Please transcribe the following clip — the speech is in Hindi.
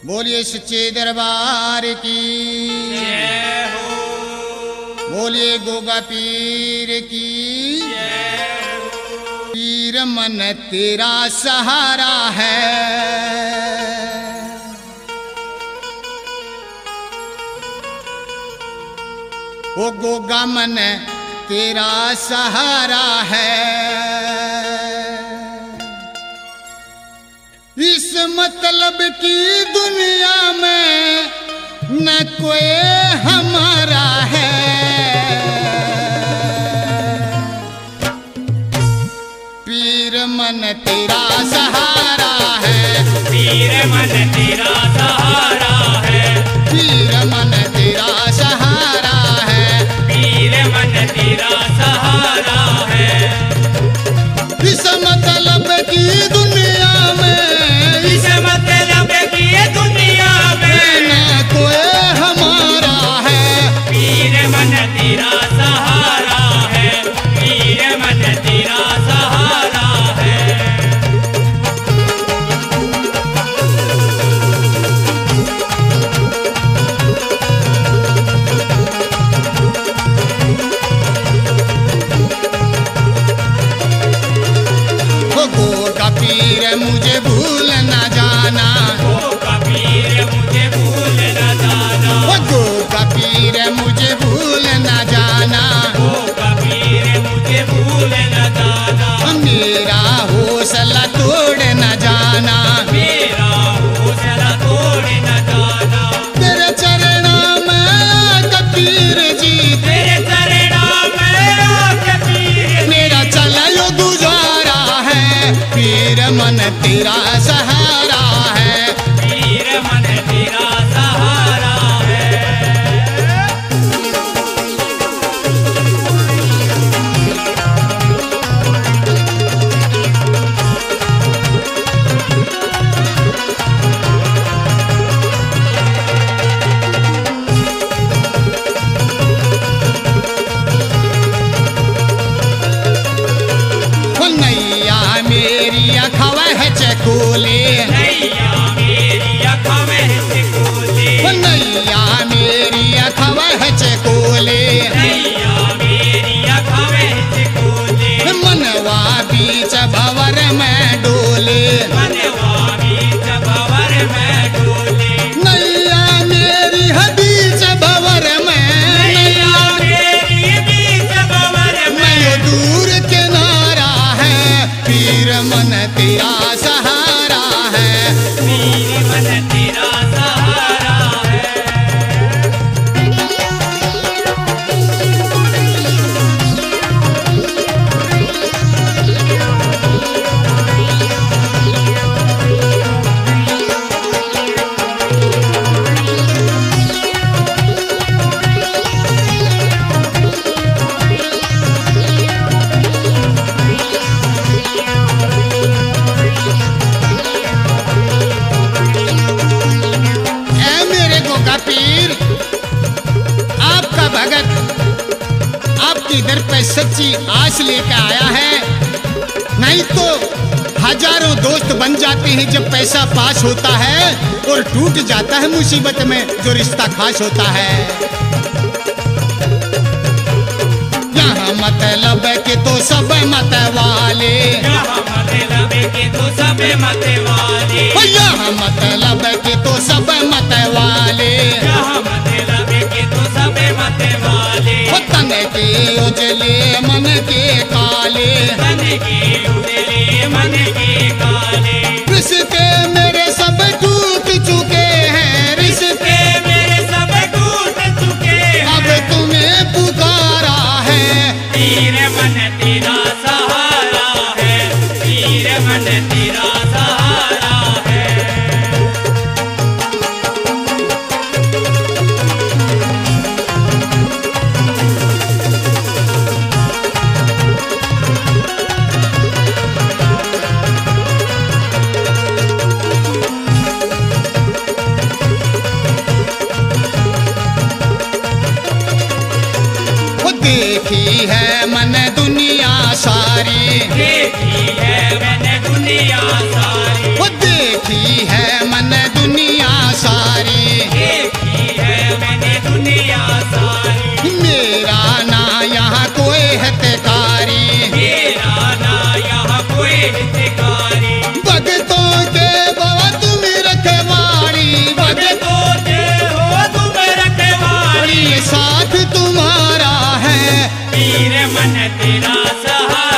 बोलिए सच्चे दरबार की जय हो। बोलिए गोगा पीर की जय हो। पीर मन तेरा सहारा है। वो गोगा मन तेरा सहारा है। इस मतलब की दुनिया में न कोई हमारा है। पीर मन तेरा सहारा है। पीर मन तेरा सहारा है। पीर मन तेरा सहारा है। पीर मन तेरा सहारा है। इस मतलब की दुनिया में, इस मतलब की दुनिया में न कोई हमारा है। पीर मन तेरा सहारा है। पीर मन तेरा सहारा है। वो गोगा पीर मुझे भूल न जाना। ओ कबीर मुझे भूल न जाना। वो गोगा पीर मुझे भूल न जाना। ओ कबीर मुझे भूल न जाना। मेरा हौसला तोड़ न जाना। मेरा हौसला तोड़ न जाना। तेरे चरणों में कबीर जी, तेरे चरणों में कबीर मेरा चला यो गुजारा है। पीर मन तेरा सहारा है। पीर मन तेरा सहारा है। वो नैया मेरी अखवा है चकोले। नैया मेरी अखा में से खोले। वो नैया मेरी अखवा है चकोले। नैया मेरी अखा में से खोले। मनवा बीच भंवर में डोले। मनवा बीच भंवर में डोले। नैया मेरी है बीच भंवर में। नैया मेरी बीच भंवर मैं यो में दूर किनारा है। पीर मन तेरा सहारा है। पीर मन तेरा सहारा है। ऐ मेरे गोगा पीर, आपका भगत आपकी दर पे सच्ची आस लेकर आया है। नहीं तो हजारों दोस्त बन जाते हैं जब पैसा पास होता है, और टूट जाता है मुसीबत में जो रिश्ता खास होता है। यहाँ मतलब के तो सब मत वाले, यहाँ मतलब के तो सब मत वाले। ओ यहाँ मतलब के तो सब मत वाले। यहाँ मतलब के तो सब मत वाले। ओ तन के उजले मन के काले। मन के उजले मन के काले। रिश्ते मेरे सब टूट चुके हैं। रिश्ते के मेरे सब टूट चुके अब हैं। तुम्हें पुकारा है। पीर मन तेरा सहारा है। पीर मन तेरा सहारा है। वो देखी है मन दुनिया सारी। देखी है मैंने दुनिया सारी। वो देखी है मन दुनिया हितकारी भगतों के बाबा तुम रखवाड़ी भगतों के हो तुम रखवारी ये साथ तुम्हारा है वीर मन तेरा सहारा